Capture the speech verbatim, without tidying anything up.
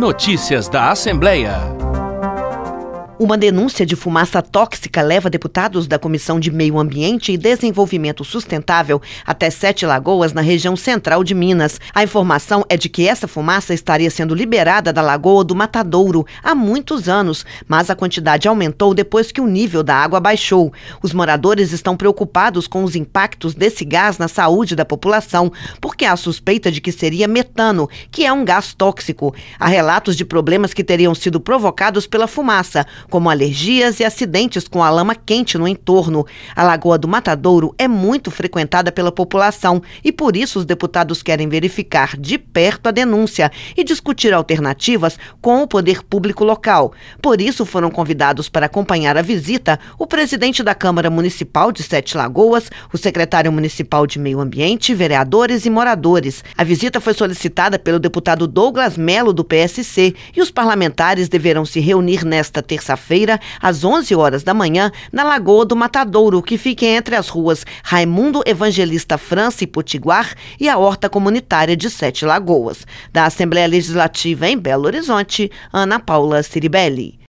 Notícias da Assembleia. Uma denúncia de fumaça tóxica leva deputados da Comissão de Meio Ambiente e Desenvolvimento Sustentável até Sete Lagoas, na região central de Minas. A informação é de que essa fumaça estaria sendo liberada da Lagoa do Matadouro há muitos anos, mas a quantidade aumentou depois que o nível da água baixou. Os moradores estão preocupados com os impactos desse gás na saúde da população, porque há suspeita de que seria metano, que é um gás tóxico. Há relatos de problemas que teriam sido provocados pela fumaça, como alergias e acidentes com a lama quente no entorno. A Lagoa do Matadouro é muito frequentada pela população e por isso os deputados querem verificar de perto a denúncia e discutir alternativas com o poder público local. Por isso foram convidados para acompanhar a visita o presidente da Câmara Municipal de Sete Lagoas, o secretário municipal de Meio Ambiente, vereadores e moradores. A visita foi solicitada pelo deputado Douglas Melo, do P S C, e os parlamentares deverão se reunir nesta terça-feira feira às onze horas da manhã, na Lagoa do Matadouro, que fica entre as ruas Raimundo Evangelista França e Potiguar e a Horta Comunitária de Sete Lagoas. Da Assembleia Legislativa em Belo Horizonte, Ana Paula Ciribelli.